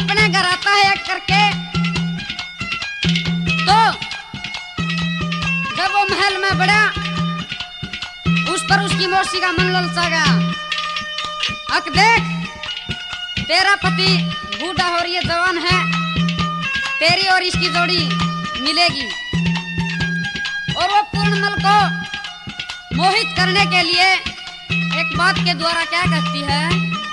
अपने घर आता है एक करके, तो जब वो महल में बढ़ा उस पर उसकी मौसी का मन ललचा गया। अक देख तेरा पति बूढ़ा और ये जवान है, तेरी और इसकी जोड़ी मिलेगी। और वो पूर्णमल को मोहित करने के लिए एक बात के द्वारा क्या कहती है,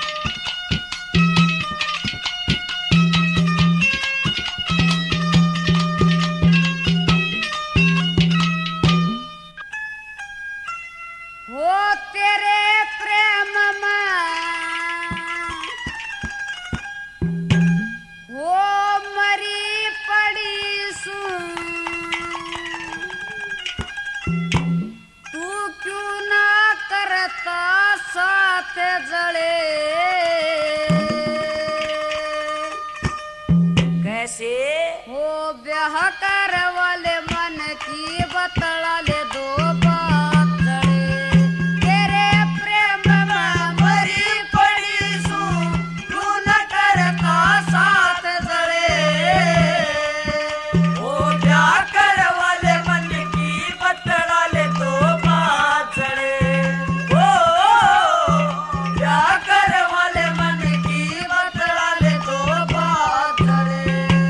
वो तेरे प्रेम में वो मरी पड़ी सुन, तू क्यों ना करता साथ जड़े। कैसे वो ब्याह कर वाले मन की बतला ले दो बात जड़े। तेरे प्रेम में मरी पड़ी सू, तू न करता साथ जड़े। वो ब्याह कर वाले मन की बतला ले तो बात चढ़े। वो ब्याह कर वाले मन की बतला ले दो बात जड़े।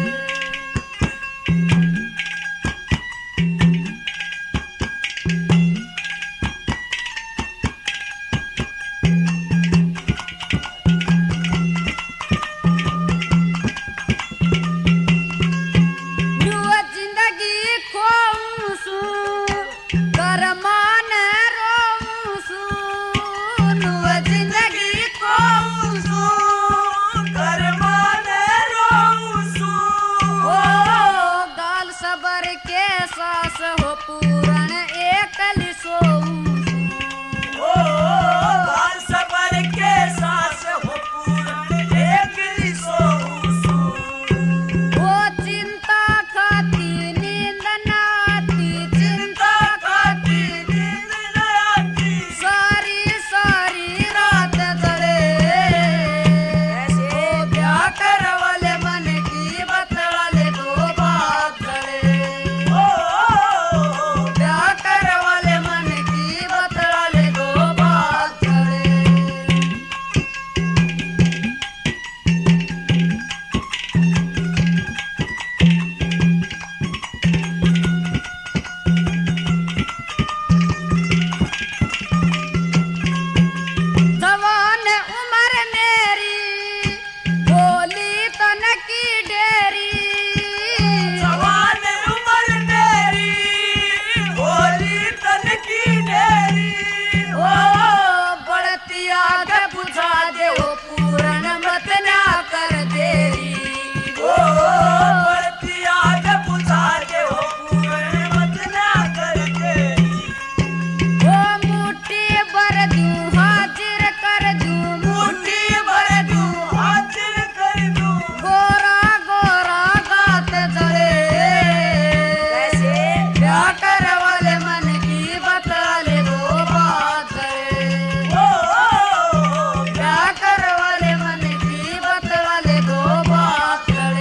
सास हो पूरण एकल ओ बाल सबर के सास हो पूरण एकली सोऊं। वो चिंता खाती नींद न आती, चिंता खाती नींद न आती, सारी सारी रात जड़े। ऐसे ब्याह कर वाले मन की बतला ले दो बात जड़े। ब्याह कर वाले मन की बतला ले दो बात जड़े। जवान उम्र मेरी बोली तन की डेरी। जवान उम्र मेरी बोली तन की ढेरी। ओ बढ़ती आग बुझा दे ओ पूरण मत ना कर देरी। ओ बढ़ती आग बुझा दे हो पूर्ण मत ना कर देरी। ओ मुट्ठी भर दूं हाजिर कर दूं, मुट्ठी भर दूं हाजिर कर दूं। गोरा गोरा गात जड़े। कैसे ब्याह कर वाले मन की बतला ले दो बात जड़े। ओ ब्याह कर वाले मन की बतला ले दो बात जड़े।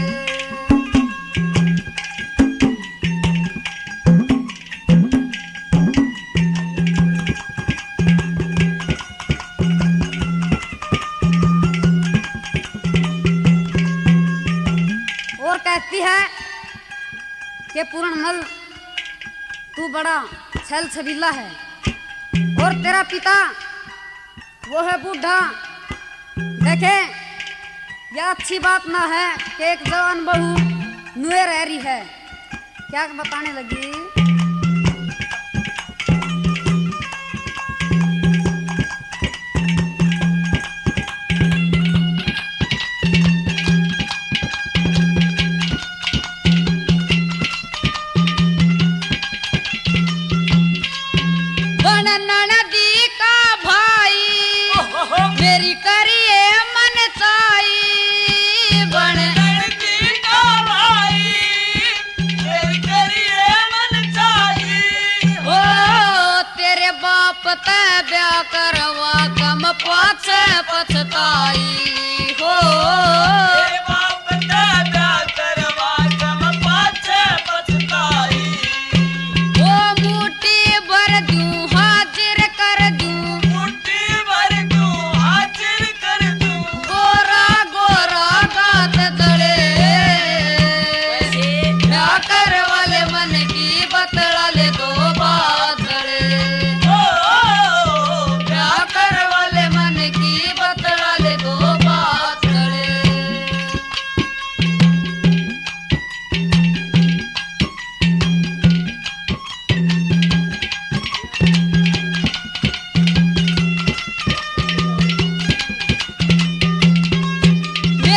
और कहती है कि पूर्णमल तू बड़ा छल छबीला है और तेरा पिता वो है बूढ़ा। देखे यह अच्छी बात ना है कि एक जवान बहू नुए रह रही है। क्या बताने लगी, बन ननदी का भाई मेरी करिए मन चाई। बन ननदी का भाई मेरी करिए मन चाहिए। ओ तेरे बाप ते ब्याह करवा कम पाछे पछताई हो। तेरे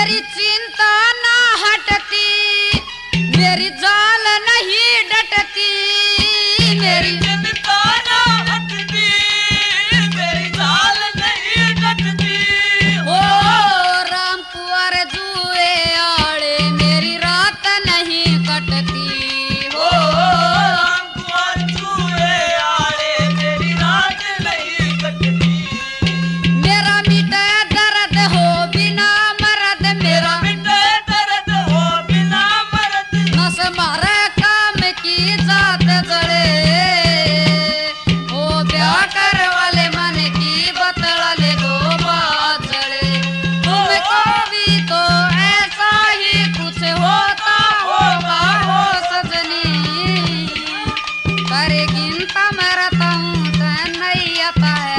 मेरी चिंता ना हटती, मेरी जाल नहीं डटती, मेरी चिंता ना हटती, मेरी जाल नहीं डटती। ओ राम कुंवर जुए आड़े मेरी रात नहीं कटती। ओ राम कुंवर जुए आड़े मेरी रात नहीं कटती। मेरा मिटे दर्द हो बिना मर्द, मेरा मिटे दर्द हो बिना मर्द, नस मारे काम की जात जड़े। ओ ब्याह कर वाले मन की बतला दो बात जड़े। तुमको भी तो ऐसा ही कुछ होता होगा हो सजनी, करे गिनता मरता हूँ तो नहीं आता है